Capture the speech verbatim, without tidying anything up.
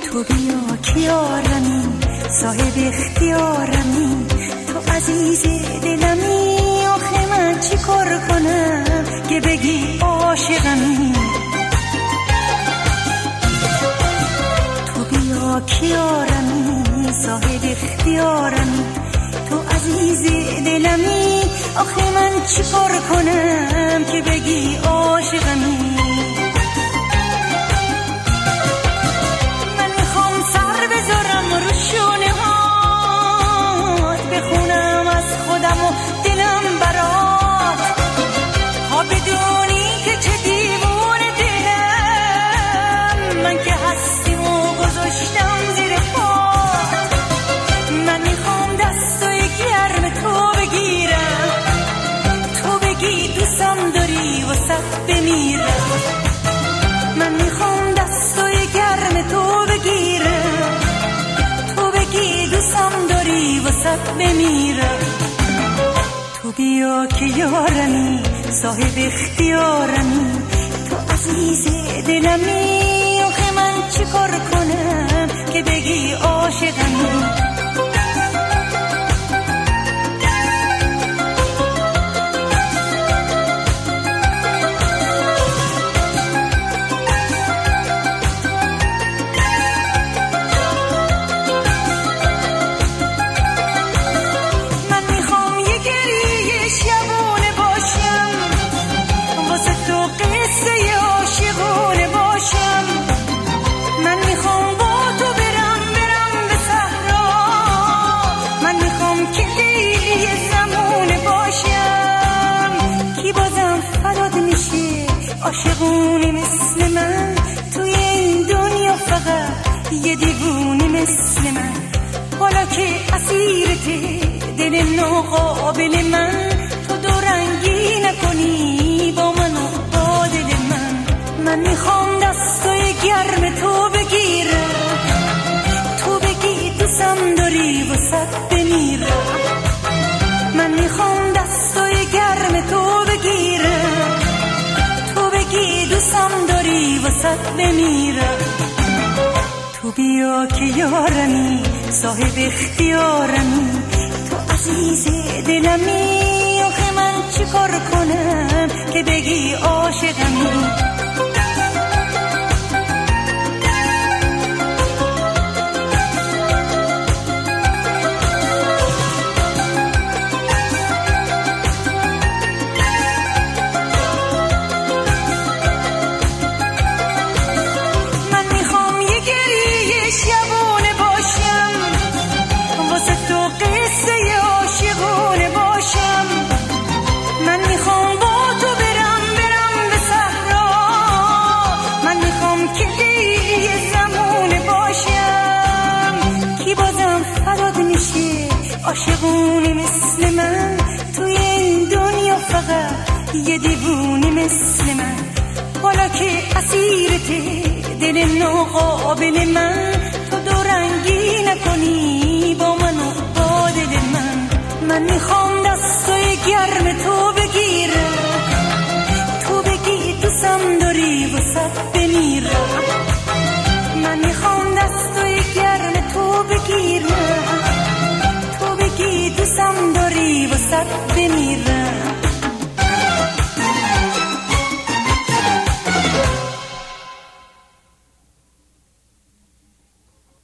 تو بیا کیارمی، صاحب اختیارمی، تو عزیز دلمی، آخه من چی کار کنم که بگی عاشقمی. تو بیا کیارمی، صاحب اختیارمی، تو عزیز دلمی، آخه من چی کار کنم که بگی عاشقمی. شونه هات بخونم از خودم و دلم برات، ها بدونی که چه دیوونه دلم، من که هستیم و گذاشتم زیر پات. من میخوام دستای گرم تو بگیرم، تو بگی دوستم داری واسه بمیرم. من میخوام دستای گرم تو بگیرم، دوستم داری وسط بمیرم. تو بیا که یارمی، صاحب اختیارمی، تو عزیز دلمی، آخه من چی کار کنم که بگی عاشقمی. عاشقونی مثل من توی این دنیا، فقط یه دیوونی مثل من، حالا که اسیرته دل ناقابل من، تو دو رنگی نکنی با من و با دل من. من میخوام دستای گرم تو بگیرم، تو بگی دوستم داری وسط بمیرم. من میخوام دستای گرم تو بگیرم، دوستم داری وسط بمیرم. تو بیا که یارمی، صاحب اختیارمی، تو عزیز دلمی، آخه من چی کار کنم که بگی عاشقمی. عاشقونی مثل من توی این دنیا، فقط یه دیوونی مثل من، حالا که اسیرته دل ناقابل من، تو دو رنگی نکنی با من و با دل من. من میخوام دستای گرم تو بگیرم، تو بگی دوستم داری وسط بمیرم.